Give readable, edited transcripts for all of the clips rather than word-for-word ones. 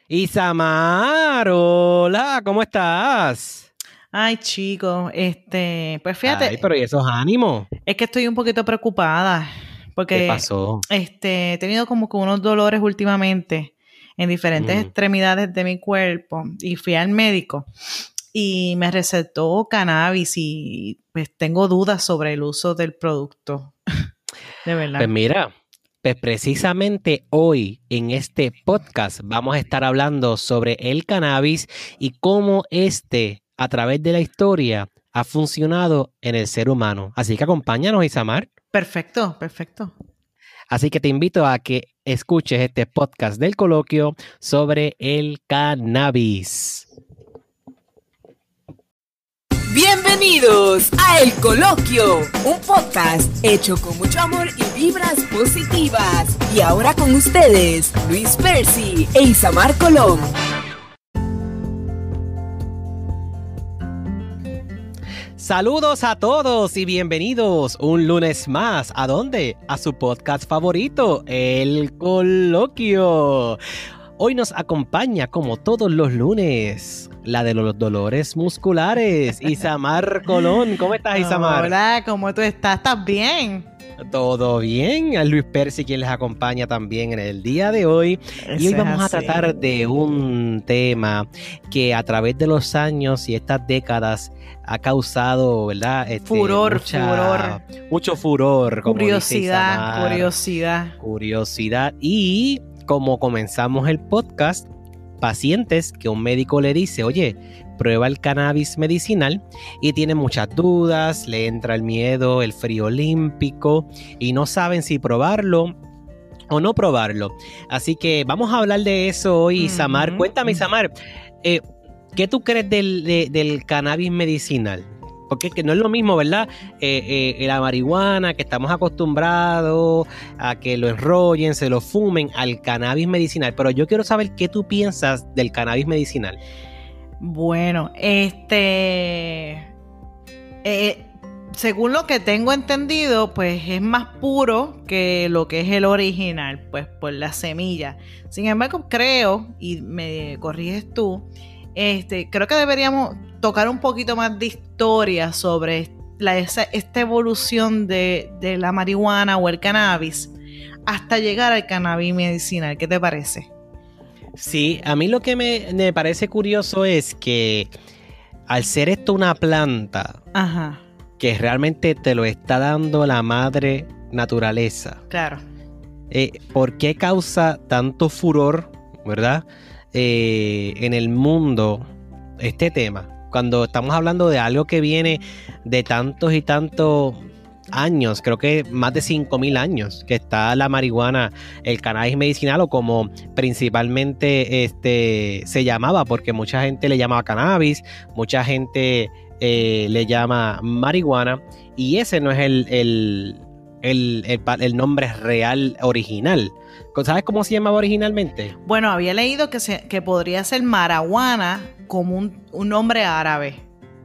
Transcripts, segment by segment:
Isamar, hola, ¿cómo estás? Ay, chico, pues Ay, fíjate, pero ¿y esos ánimos? es que estoy un poquito preocupada ¿Qué porque pasó? he tenido como que unos dolores últimamente en diferentes Mm. extremidades de mi cuerpo y fui al médico y me recetó cannabis y pues tengo dudas sobre el uso del producto, de Pues verdad. mira, pues precisamente hoy en este podcast vamos a estar hablando sobre el cannabis y cómo a través de la historia, ha funcionado en el ser humano. Así que acompáñanos, Isamar. Perfecto, perfecto. Así que te invito a que escuches este podcast del coloquio sobre el cannabis. Bienvenidos a El Coloquio, un podcast hecho con mucho amor y vibras positivas. Y ahora con ustedes, Luis Percy e Isamar Colón. Saludos a todos y bienvenidos un lunes más. ¿A dónde? A su podcast favorito, El Coloquio. Hoy nos acompaña, como todos los lunes, la de los dolores musculares, Isamar Colón. ¿Cómo estás, Isamar? Hola, ¿cómo tú estás? ¿Estás bien? ¿Todo bien? A Luis Percy, quien les acompaña también en el día de hoy. Y hoy vamos a tratar de un tema que a través de los años y estas décadas ha causado, ¿verdad? Furor. Mucho furor. Como Curiosidad, dice Isamar. Curiosidad. Y como comenzamos el podcast, pacientes que un médico le dice, oye, prueba el cannabis medicinal y tienen muchas dudas, le entra el miedo, el frío olímpico y no saben si probarlo o no probarlo. Así que vamos a hablar de eso hoy, Isamar. Cuéntame, Isamar, ¿qué tú crees del cannabis medicinal? Porque que no es lo mismo, ¿verdad? La marihuana, que estamos acostumbrados a que lo enrollen, se lo fumen, al cannabis medicinal. Pero yo quiero saber qué tú piensas del cannabis medicinal. Bueno, según lo que tengo entendido, pues es más puro que lo que es el original, pues por la semilla. Sin embargo, creo, y me corriges tú, creo que deberíamos tocar un poquito más de historia sobre esta evolución de la marihuana o el cannabis hasta llegar al cannabis medicinal. ¿Qué te parece? Sí, a mí lo que me parece curioso es que al ser esto una planta, ajá, que realmente te lo está dando la madre naturaleza. Claro. ¿Por qué causa tanto furor, verdad? En el mundo este tema, cuando estamos hablando de algo que viene de tantos y tantos años, creo que más de 5,000 años que está la marihuana, el cannabis medicinal, o como principalmente se llamaba, porque mucha gente le llamaba cannabis, mucha gente le llama marihuana, y ese no es el nombre real original. ¿Sabes cómo se llamaba originalmente? Bueno, había leído que podría ser marihuana como un nombre árabe.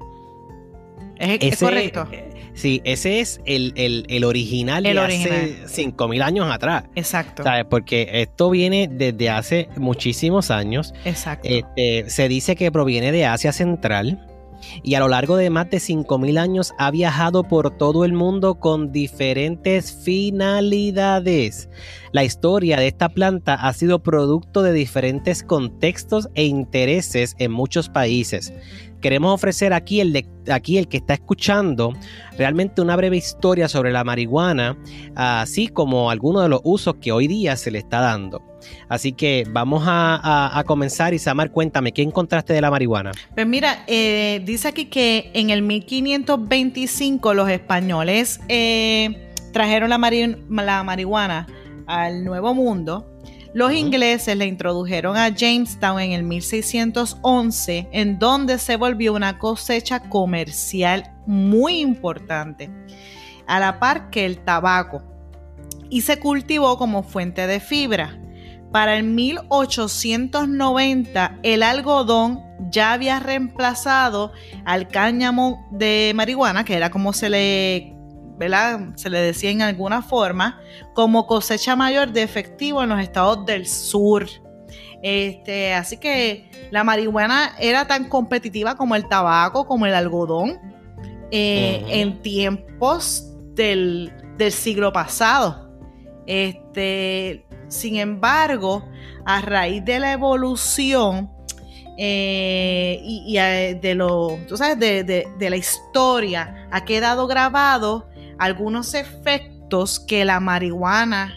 ¿Es correcto? Sí, ese es el original de hace 5,000 años atrás. Exacto. ¿Sabes? Porque esto viene desde hace muchísimos años. Exacto. Se dice que proviene de Asia Central y a lo largo de más de 5,000 años ha viajado por todo el mundo con diferentes finalidades. La historia de esta planta ha sido producto de diferentes contextos e intereses en muchos países. Queremos ofrecer aquí el que está escuchando realmente una breve historia sobre la marihuana, así como algunos de los usos que hoy día se le está dando. Así que vamos a comenzar. Isamar, cuéntame, ¿qué encontraste de la marihuana? Pues mira, dice aquí que en el 1525 los españoles trajeron la marihuana al Nuevo Mundo. Los ingleses le introdujeron a Jamestown en el 1611, en donde se volvió una cosecha comercial muy importante, a la par que el tabaco, y se cultivó como fuente de fibra. Para el 1890, el algodón ya había reemplazado al cáñamo de marihuana, que era como se le decía en alguna forma, como cosecha mayor de efectivo en los estados del sur. Así que la marihuana era tan competitiva como el tabaco, como el algodón, en tiempos del siglo pasado. Sin embargo, a raíz de la evolución tú sabes, de la historia, ha quedado grabado algunos efectos que la marihuana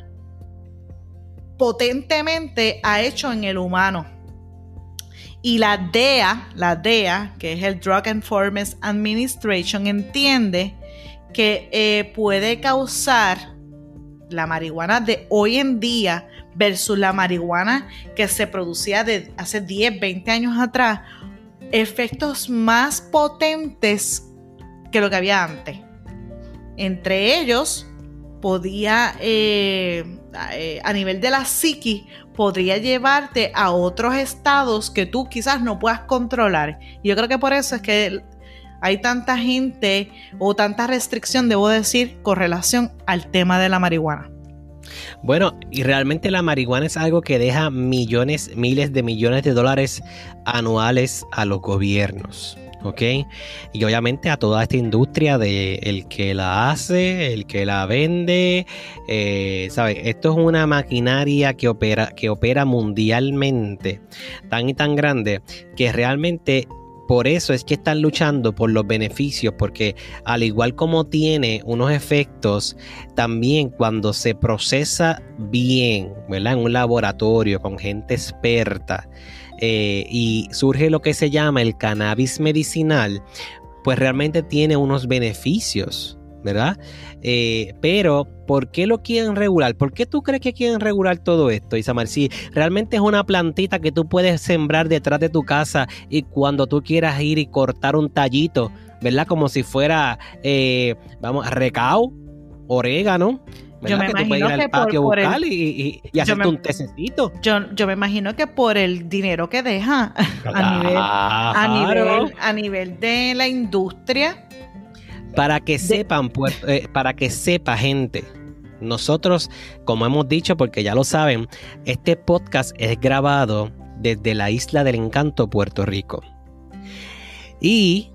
potentemente ha hecho en el humano. Y la DEA, que es el Drug Enforcement Administration, entiende que puede causar la marihuana de hoy en día versus la marihuana que se producía de hace 10, 20 años atrás, efectos más potentes que lo que había antes. Entre ellos, podía, a nivel de la psiquis, podría llevarte a otros estados que tú quizás no puedas controlar. Y yo creo que por eso es que hay tanta gente o tanta restricción, debo decir, con relación al tema de la marihuana. Bueno, y realmente la marihuana es algo que deja miles de millones de dólares anuales a los gobiernos, ¿ok? Y obviamente a toda esta industria de el que la hace, el que la vende, ¿sabes? Esto es una maquinaria que opera mundialmente, tan y tan grande, que realmente por eso es que están luchando por los beneficios, porque al igual como tiene unos efectos, también cuando se procesa bien, ¿verdad? En un laboratorio con gente experta, y surge lo que se llama el cannabis medicinal, pues realmente tiene unos beneficios, ¿verdad? Pero ¿por qué lo quieren regular? ¿Por qué tú crees que quieren regular todo esto, Isamar? Si realmente es una plantita que tú puedes sembrar detrás de tu casa y cuando tú quieras ir y cortar un tallito, ¿verdad? Como si fuera, recao, orégano, ¿verdad? Yo me que tú puedes ir imagino al patio a buscar y hacerte un tececito. Yo me imagino que por el dinero que deja a nivel de la industria. Para que sepan, para que sepa gente, nosotros, como hemos dicho, porque ya lo saben, este podcast es grabado desde la Isla del Encanto, Puerto Rico. Y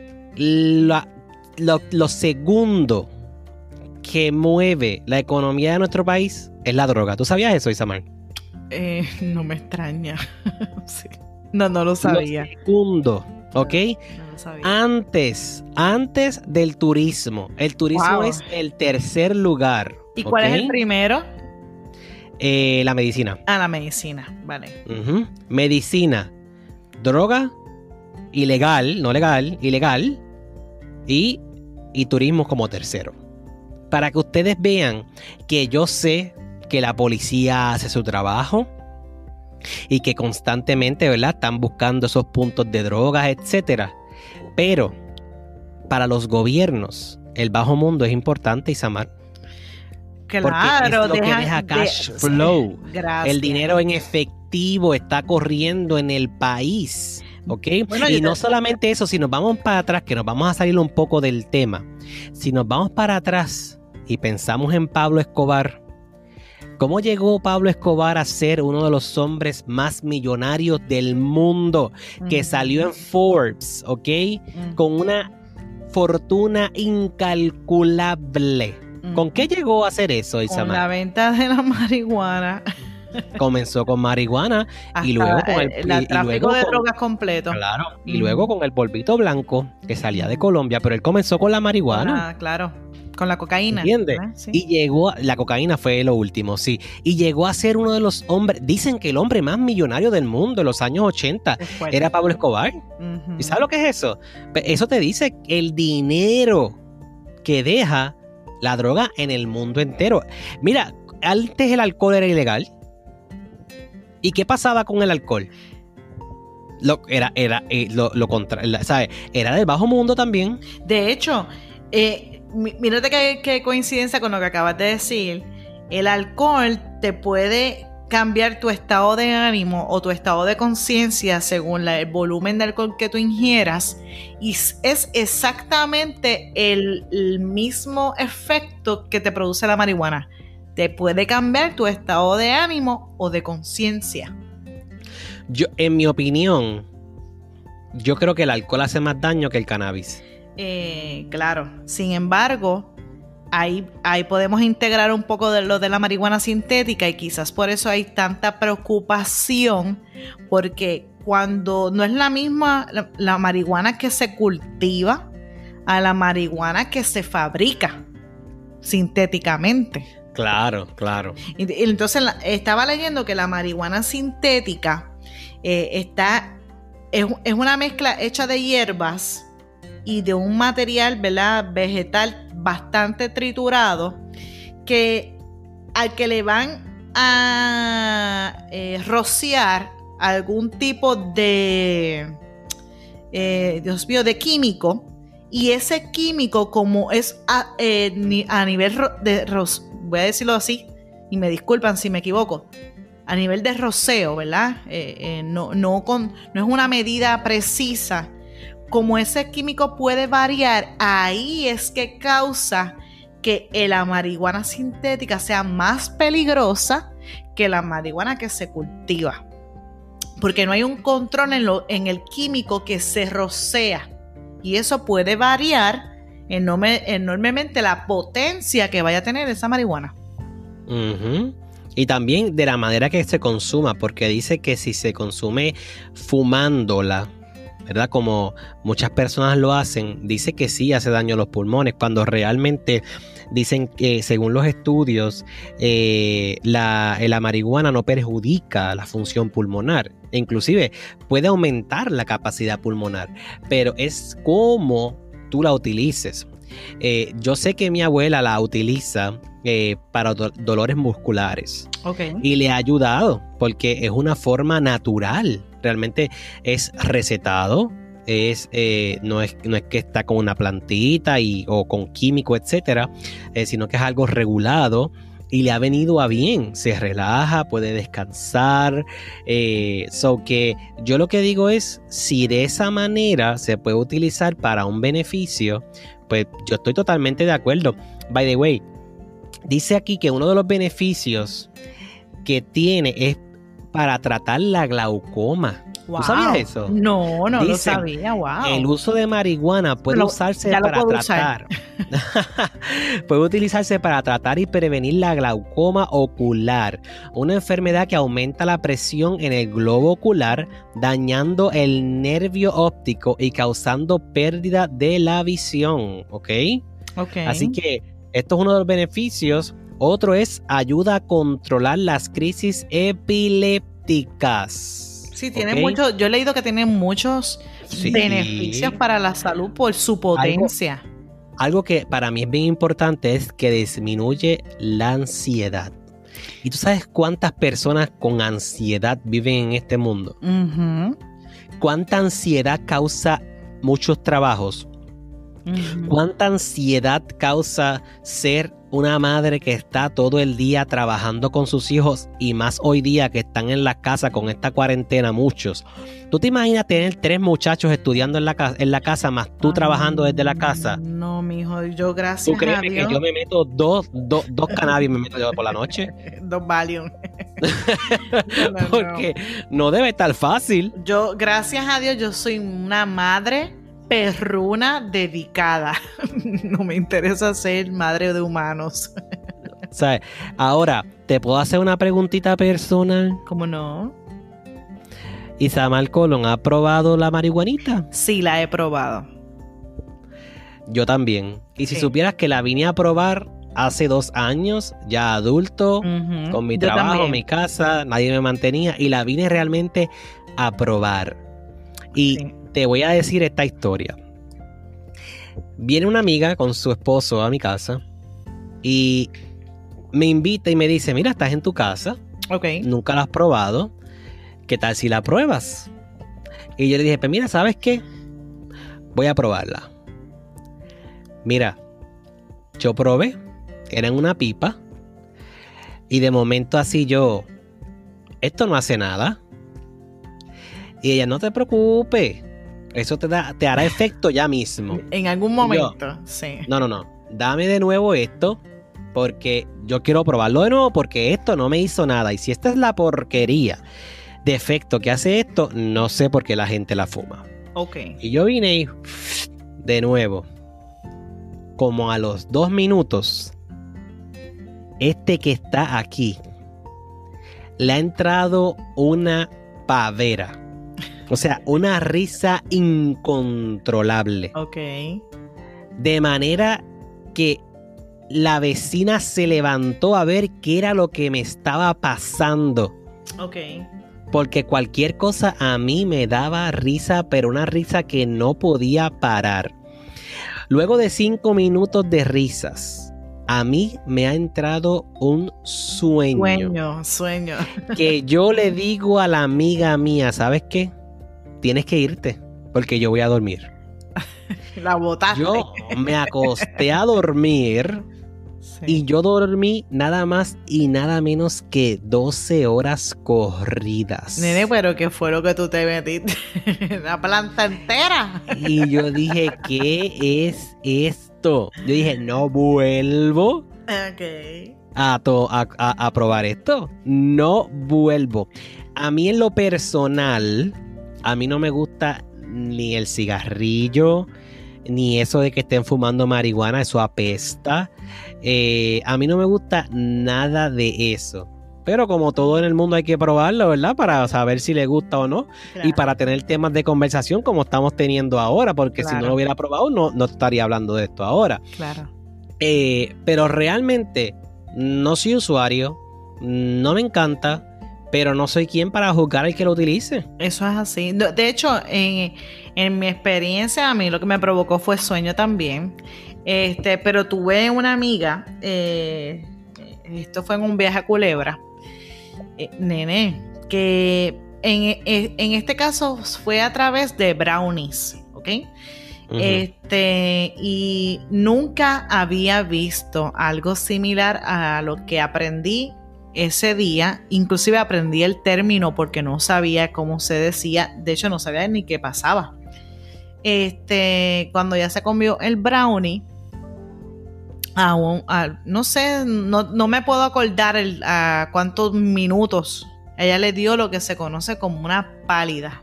lo segundo que mueve la economía de nuestro país es la droga. ¿Tú sabías eso, Isamar? No me extraña. Sí. No lo sabía. Lo segundo, ¿ok? Antes del turismo. El turismo es el tercer lugar. ¿Y cuál es el primero? La medicina. La medicina, vale. Medicina, droga, ilegal, no legal, ilegal, y turismo como tercero. Para que ustedes vean que yo sé que la policía hace su trabajo y que constantemente, ¿verdad?, están buscando esos puntos de drogas, etcétera. Pero para los gobiernos, el bajo mundo es importante, Isamar. Claro, porque es lo que deja cash flow. Gracias. El dinero en efectivo está corriendo en el país, ¿ok? Bueno, y no solamente eso, si nos vamos para atrás, que nos vamos a salir un poco del tema. Si nos vamos para atrás y pensamos en Pablo Escobar, ¿cómo llegó Pablo Escobar a ser uno de los hombres más millonarios del mundo? Que salió en Forbes, ¿ok? Con una fortuna incalculable. ¿Con qué llegó a hacer eso, Isamar? Con la venta de la marihuana. Comenzó con marihuana y luego con el tráfico de drogas completo. Claro, y luego con el polvito blanco que salía de Colombia, pero él comenzó con la marihuana. Claro. Con la cocaína. ¿Entiendes? Sí. Y llegó, la cocaína fue lo último, sí. Y llegó a ser uno de los hombres, dicen que el hombre más millonario del mundo en los años 80 era Pablo Escobar. ¿Y sabes lo que es eso? Eso te dice el dinero que deja la droga en el mundo entero. Mira, antes el alcohol era ilegal. ¿Y qué pasaba con el alcohol? ¿Sabes? Era del bajo mundo también. De hecho, mírate qué coincidencia con lo que acabas de decir. El alcohol te puede cambiar tu estado de ánimo o tu estado de conciencia según el volumen de alcohol que tú ingieras, y es exactamente el mismo efecto que te produce la marihuana. Te puede cambiar tu estado de ánimo o de conciencia. En mi opinión, yo creo que el alcohol hace más daño que el cannabis. Claro, sin embargo, ahí podemos integrar un poco de lo de la marihuana sintética y quizás por eso hay tanta preocupación, porque cuando no es la misma la marihuana que se cultiva a la marihuana que se fabrica sintéticamente. Claro, claro. Y entonces estaba leyendo que la marihuana sintética es una mezcla hecha de hierbas y de un material, ¿verdad?, vegetal bastante triturado, que al que le van a rociar algún tipo de Dios mío, de químico, y ese químico, como es a nivel voy a decirlo así y me disculpan si me equivoco, a nivel de roceo, ¿verdad? No es una medida precisa. Como ese químico puede variar, ahí es que causa que la marihuana sintética sea más peligrosa que la marihuana que se cultiva. Porque no hay un control en el químico que se rocea. Y eso puede variar enormemente la potencia que vaya a tener esa marihuana. Uh-huh. Y también de la manera que se consuma, porque dice que si se consume fumándola, ¿verdad?, como muchas personas lo hacen, dice que sí hace daño a los pulmones, cuando realmente dicen que según los estudios la marihuana no perjudica la función pulmonar, e inclusive puede aumentar la capacidad pulmonar, pero es como tú la utilices. Yo sé que mi abuela la utiliza para dolores musculares. Okay. Y le ha ayudado porque es una forma natural. Realmente es recetado. No es que está con una plantita o con químico, etcétera, sino que es algo regulado y le ha venido a bien. Se relaja, puede descansar. Que yo lo que digo es, si de esa manera se puede utilizar para un beneficio, pues yo estoy totalmente de acuerdo. By the way, dice aquí que uno de los beneficios que tiene es para tratar la glaucoma. Wow. ¿Tú sabías eso? No Dice, lo sabía. Wow. El uso de marihuana puede usarse para tratar. Puede utilizarse para tratar y prevenir la glaucoma ocular, una enfermedad que aumenta la presión en el globo ocular, dañando el nervio óptico y causando pérdida de la visión. ¿Ok? Así que esto es uno de los beneficios. Otro es ayuda a controlar las crisis epilépticas. Sí, tiene mucho. Yo he leído que tiene muchos beneficios para la salud por su potencia. Algo que para mí es bien importante es que disminuye la ansiedad. ¿Y tú sabes cuántas personas con ansiedad viven en este mundo? Uh-huh. ¿Cuánta ansiedad causa muchos trabajos? Uh-huh. ¿Cuánta ansiedad causa ser una madre que está todo el día trabajando con sus hijos, y más hoy día que están en la casa con esta cuarentena muchos? ¿Tú te imaginas tener 3 muchachos estudiando en la casa más tú trabajando desde la casa? No, mijo, yo gracias a Dios. ¿Tú crees que yo me meto dos cannabis me meto yo por la noche? 2 Valium. Porque no debe estar fácil. Yo, gracias a Dios, yo soy una madre perruna dedicada. No me interesa ser madre de humanos. ¿Sabes? Ahora, ¿te puedo hacer una preguntita personal? ¿Cómo no? ¿Isamar Colón ha probado la marihuanita? Sí, la he probado. Yo también. Y si supieras que la vine a probar hace 2 años, ya adulto, uh-huh, con mi trabajo, también, mi casa, nadie me mantenía, y la vine realmente a probar. Y te voy a decir esta historia. Viene una amiga con su esposo a mi casa y me invita y me dice, mira, estás en tu casa, nunca la has probado, ¿qué tal si la pruebas? Y yo le dije, pues mira, ¿sabes qué? Voy a probarla. Mira, yo probé, era en una pipa, y de momento así yo, esto no hace nada. Y ella, no te preocupes, eso te hará efecto ya mismo. En algún momento, sí. No, dame de nuevo esto, porque yo quiero probarlo de nuevo, porque esto no me hizo nada. Y si esta es la porquería defecto que hace esto, no sé por qué la gente la fuma. Ok. Y yo vine y de nuevo, como a los 2 minutos, este que está aquí, le ha entrado una pavera. O sea, una risa incontrolable. Ok. De manera que la vecina se levantó a ver qué era lo que me estaba pasando. Ok. Porque cualquier cosa a mí me daba risa, pero una risa que no podía parar. Luego de 5 minutos de risas, a mí me ha entrado un sueño. Sueño. Que yo le digo a la amiga mía, ¿sabes qué? Tienes que irte, porque yo voy a dormir. La botaste. Yo me acosté a dormir. Sí. Y yo dormí nada más y nada menos que 12 horas corridas. Nene, pero ¿qué fue lo que tú te metiste? ¿La planta entera? Y yo dije, ¿qué es esto? Yo dije, no vuelvo Ok. a probar esto. No vuelvo. A mí en lo personal, a mí no me gusta ni el cigarrillo, ni eso de que estén fumando marihuana, eso apesta. A mí no me gusta nada de eso. Pero como todo en el mundo hay que probarlo, ¿verdad? Para saber si le gusta o no. Claro. Y para tener temas de conversación como estamos teniendo ahora. Porque Claro. si no lo hubiera probado, no estaría hablando de esto ahora. Claro. Pero realmente no soy usuario. No me encanta. Pero no soy quien para juzgar al que lo utilice. Eso es así. De hecho, en mi experiencia, a mí lo que me provocó fue sueño también. Pero tuve una amiga, esto fue en un viaje a Culebra, nene, que en este caso fue a través de brownies, ¿ok? Uh-huh. Y nunca había visto algo similar a lo que aprendí ese día. Inclusive aprendí el término porque no sabía cómo se decía. De hecho, no sabía ni qué pasaba. Cuando ya se comió el brownie, no sé, no me puedo acordar a cuántos minutos ella le dio lo que se conoce como una pálida.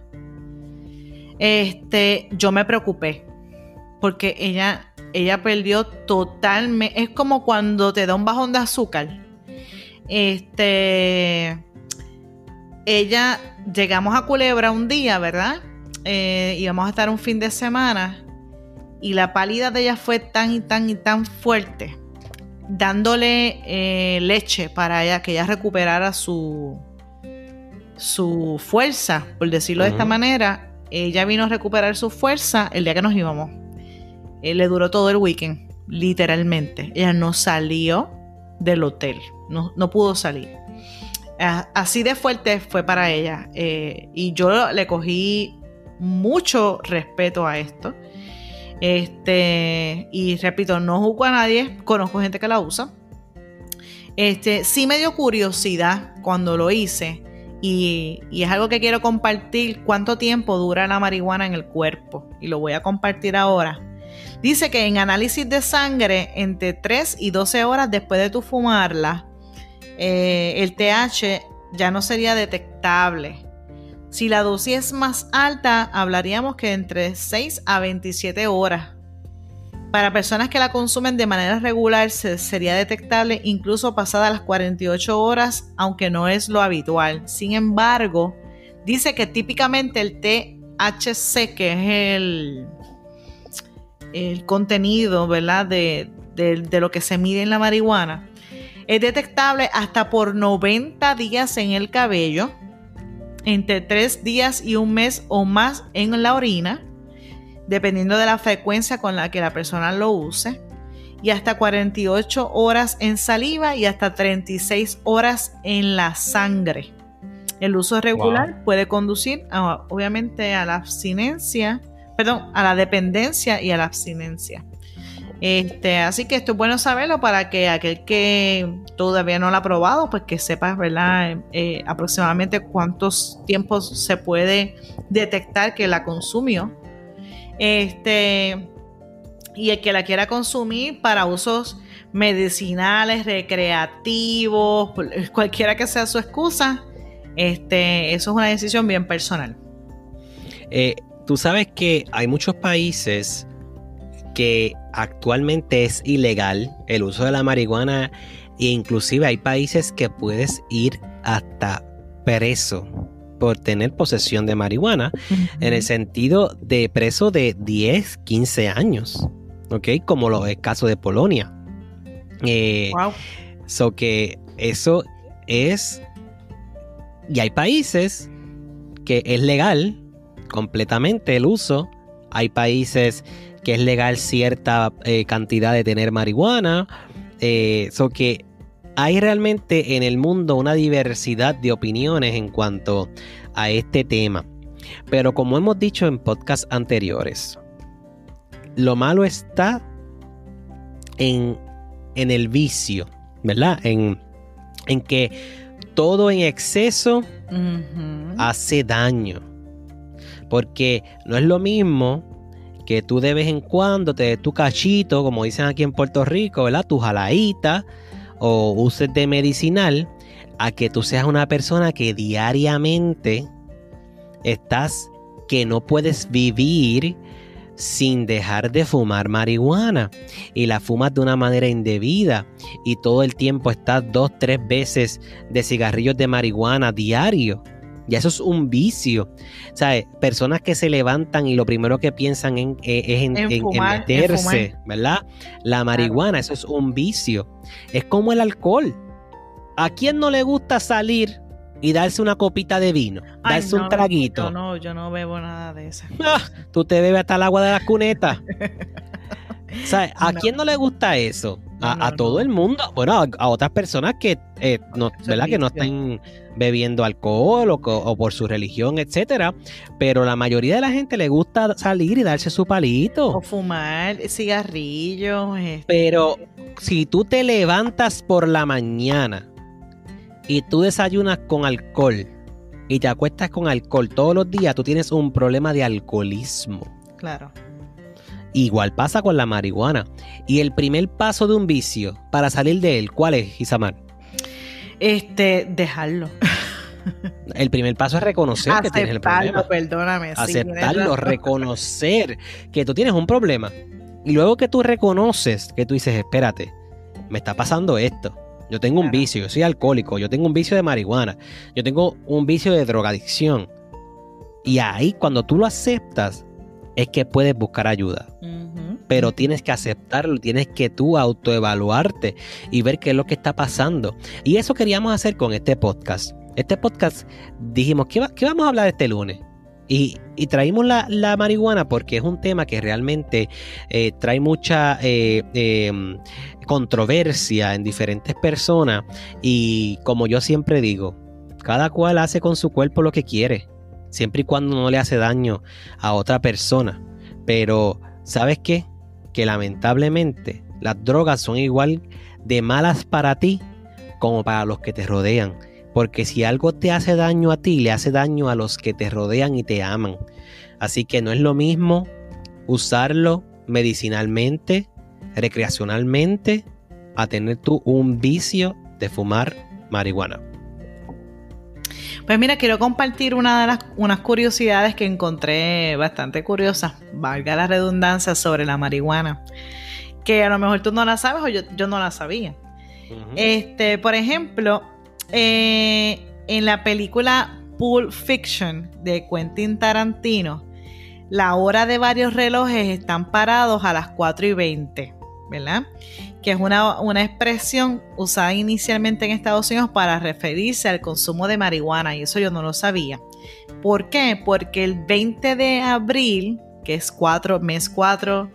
Yo me preocupé porque ella perdió totalmente. Es como cuando te da un bajón de azúcar. Llegamos a Culebra un día, ¿verdad? Íbamos a estar un fin de semana y la pálida de ella fue tan y tan y tan fuerte, dándole leche para ella, que ella recuperara su fuerza, por decirlo de esta manera. Ella vino a recuperar su fuerza el día que nos íbamos. Le duró todo el weekend, literalmente. Ella no salió del hotel, no pudo salir. Así de fuerte fue para ella. Y yo le cogí mucho respeto a esto. Y repito, no juzgo a nadie, conozco gente que la usa. Sí me dio curiosidad cuando lo hice. Y es algo que quiero compartir, cuánto tiempo dura la marihuana en el cuerpo. Y lo voy a compartir ahora. Dice que en análisis de sangre, entre 3 y 12 horas después de tu fumarla, el TH ya no sería detectable. Si la dosis es más alta, hablaríamos que entre 6 a 27 horas. Para personas que la consumen de manera regular, sería detectable incluso pasadas las 48 horas, aunque no es lo habitual. Sin embargo, dice que típicamente el THC, que es el contenido, ¿verdad?, de lo que se mide en la marihuana, es detectable hasta por 90 días en el cabello, entre 3 días y un mes o más en la orina, dependiendo de la frecuencia con la que la persona lo use, y hasta 48 horas en saliva y hasta 36 horas en la sangre. El uso regular puede conducir obviamente a la abstinencia, a la dependencia y a la abstinencia. Así que esto es bueno saberlo para que aquel que todavía no lo ha probado, pues que sepa, ¿verdad? Aproximadamente cuántos tiempos se puede detectar que la consumió. Y el que la quiera consumir para usos medicinales, recreativos, cualquiera que sea su excusa, Eso es una decisión bien personal. Tú sabes que hay muchos países que actualmente es ilegal el uso de la marihuana e inclusive hay países que puedes ir hasta preso por tener posesión de marihuana, en el sentido de preso de 10, 15 años, ¿ok? Como lo es el caso de Polonia. Wow. So que eso es... Y hay países que es legal completamente el uso. Hay países que es legal cierta cantidad de tener marihuana. So que hay realmente en el mundo una diversidad de opiniones en cuanto a este tema. Pero como hemos dicho en podcasts anteriores, lo malo está en el vicio, ¿verdad? En que todo en exceso hace daño. Porque no es lo mismo que tú de vez en cuando te des tu cachito, como dicen aquí en Puerto Rico, ¿verdad? Tu jaladita o uses de medicinal, a que tú seas una persona que diariamente estás, que no puedes vivir sin dejar de fumar marihuana y la fumas de una manera indebida y todo el tiempo estás 2-3 veces de cigarrillos de marihuana diario. Ya eso es un vicio. ¿Sabes? Personas que se levantan y lo primero que piensan es en meterse, ¿verdad? La marihuana, eso es un vicio. Es como el alcohol. ¿A quién no le gusta salir y darse una copita de vino? Darse un traguito. Yo no bebo nada de eso. Tú te bebes hasta el agua de la cuneta. ¿Sabes? ¿A quién no le gusta eso? A todo el mundo. Bueno, a otras personas que no, ¿verdad? Que no están bebiendo alcohol o por su religión, etcétera. Pero la mayoría de la gente le gusta salir y darse su palito. O fumar cigarrillos. Pero si tú te levantas por la mañana y tú desayunas con alcohol y te acuestas con alcohol todos los días, tú tienes un problema de alcoholismo. Claro. Igual pasa con la marihuana. Y el primer paso de un vicio para salir de él, ¿cuál es, Isamar? Dejarlo. El primer paso es reconocer que tienes el problema. Perdóname. Aceptarlo, reconocer que tú tienes un problema. Y luego que tú reconoces, que tú dices, espérate, me está pasando esto. Yo tengo un vicio, yo soy alcohólico, yo tengo un vicio de marihuana, yo tengo un vicio de drogadicción. Y ahí, cuando tú lo aceptas, es que puedes buscar ayuda. Pero tienes que aceptarlo, tienes que tú autoevaluarte y ver qué es lo que está pasando. Y eso queríamos hacer con este podcast. Este podcast dijimos, ¿qué vamos a hablar este lunes? Y traímos la marihuana porque es un tema que realmente trae mucha controversia en diferentes personas. Y como yo siempre digo, cada cual hace con su cuerpo lo que quiere, siempre y cuando no le hace daño a otra persona. Pero, ¿sabes qué? Que lamentablemente las drogas son igual de malas para ti como para los que te rodean. Porque si algo te hace daño a ti, le hace daño a los que te rodean y te aman. Así que no es lo mismo usarlo medicinalmente, recreacionalmente, a tener tú un vicio de fumar marihuana. Pues mira, quiero compartir unas curiosidades que encontré bastante curiosas, valga la redundancia, sobre la marihuana, que a lo mejor tú no la sabes o yo no la sabía. Por ejemplo, en la película Pulp Fiction de Quentin Tarantino, la hora de varios relojes están parados a las 4:20, ¿verdad? Que es una expresión usada inicialmente en Estados Unidos para referirse al consumo de marihuana, y eso yo no lo sabía. ¿Por qué? Porque el 20 de abril, que es mes 4,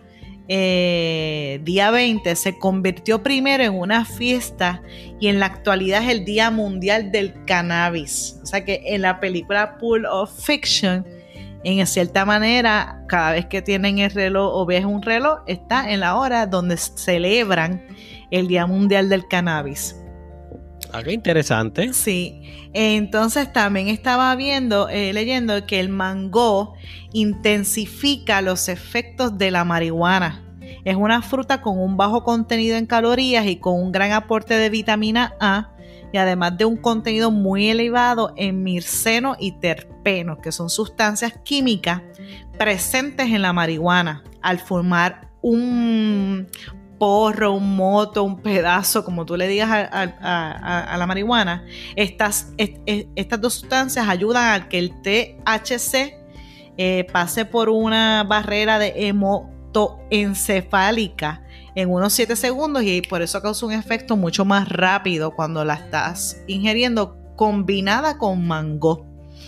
día 20, se convirtió primero en una fiesta y en la actualidad es el Día Mundial del Cannabis. O sea que en la película Pulp Fiction, en cierta manera, cada vez que tienen el reloj o ves un reloj, está en la hora donde celebran el Día Mundial del Cannabis. Ah, qué interesante. Sí. Entonces también estaba leyendo que el mango intensifica los efectos de la marihuana. Es una fruta con un bajo contenido en calorías y con un gran aporte de vitamina A y además de un contenido muy elevado en mirceno y terpenos, que son sustancias químicas presentes en la marihuana. Al formar un porro, un moto, un pedazo, como tú le digas a la marihuana, estas dos sustancias ayudan a que el THC pase por una barrera de hematoencefálica en unos 7 segundos y por eso causa un efecto mucho más rápido cuando la estás ingiriendo combinada con mango.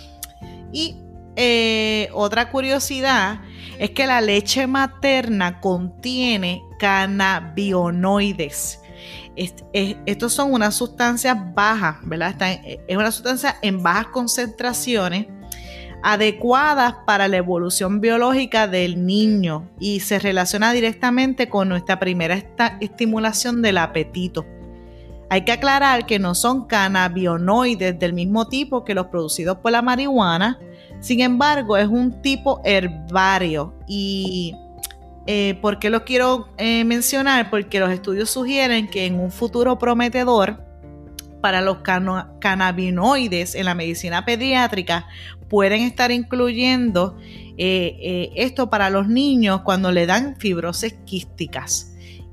Y otra curiosidad es que la leche materna contiene cannabinoides. Estos son unas sustancias bajas, ¿verdad? Es una sustancia en bajas concentraciones adecuadas para la evolución biológica del niño y se relaciona directamente con nuestra primera estimulación del apetito. Hay que aclarar que no son cannabinoides del mismo tipo que los producidos por la marihuana, sin embargo es un tipo herbario. Y ¿por qué lo quiero mencionar? Porque los estudios sugieren que en un futuro prometedor para los cannabinoides en la medicina pediátrica pueden estar incluyendo esto para los niños cuando le dan fibrosis quísticas.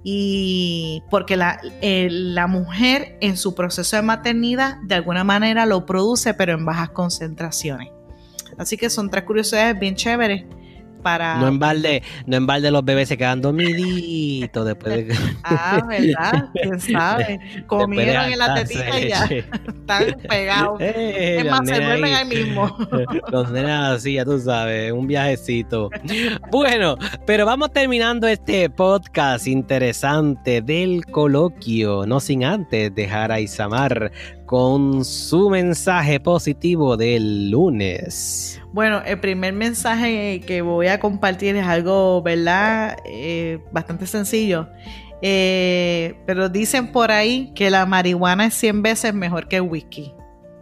Y porque la mujer en su proceso de maternidad de alguna manera lo produce, pero en bajas concentraciones. Así que son 3 curiosidades bien chéveres para... No en balde los bebés se quedan dormiditos después de... ¿verdad? ¿Quién sabe? Comieron en la tetita y ya están pegados. Es más, se duermen ahí mismo. Los nenas así, ya tú sabes, un viajecito. Bueno, pero vamos terminando este podcast interesante del coloquio, no sin antes dejar a Isamar con su mensaje positivo del lunes. Bueno, el primer mensaje que voy a compartir es algo, ¿verdad? Bastante sencillo. Pero dicen por ahí que la marihuana es 100 veces mejor que el whisky.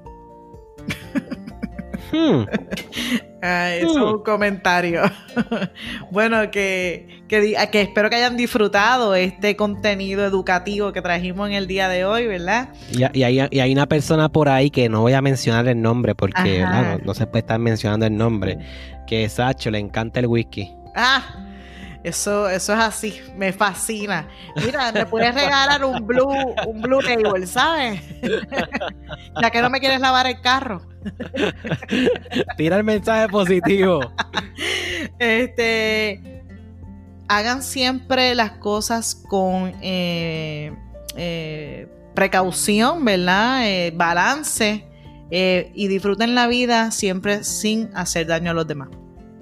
Eso es un comentario. Bueno, que espero que hayan disfrutado este contenido educativo que trajimos en el día de hoy, ¿verdad? Y hay una persona por ahí que no voy a mencionar el nombre porque no se puede estar mencionando el nombre, que Sacho le encanta el whisky. Eso es así, me fascina. Mira, me puedes regalar un Blue Label, ¿sabes? Ya que no me quieres lavar el carro. Tira el mensaje positivo. Hagan siempre las cosas con precaución, ¿verdad? Balance y disfruten la vida siempre sin hacer daño a los demás.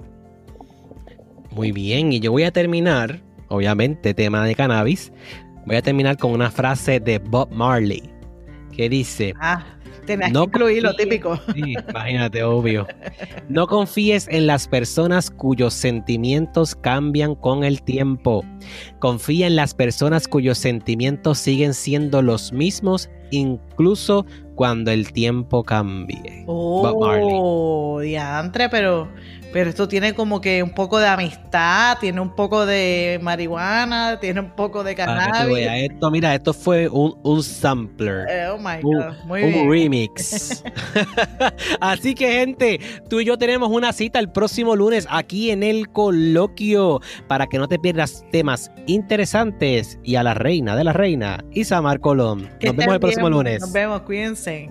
Muy bien, y yo voy a terminar, obviamente, tema de cannabis, voy a terminar con una frase de Bob Marley, que dice... Tenías que incluir lo típico. Sí, imagínate, obvio. No confíes en las personas cuyos sentimientos cambian con el tiempo. Confía en las personas cuyos sentimientos siguen siendo los mismos, incluso cuando el tiempo cambie. Bob Marley. Diantre, pero esto tiene como que un poco de amistad, tiene un poco de marihuana, tiene un poco de cannabis. Esto fue un sampler. Oh my God, muy bien. Un remix. Así que, gente, tú y yo tenemos una cita el próximo lunes aquí en el coloquio para que no te pierdas temas interesantes y a la reina de la reina, Isamar Colón. Nos vemos el próximo lunes. Nos vemos, cuídense.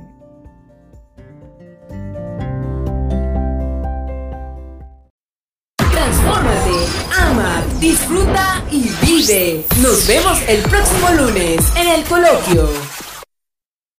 Transfórmate, ama, disfruta y vive. Nos vemos el próximo lunes en el coloquio.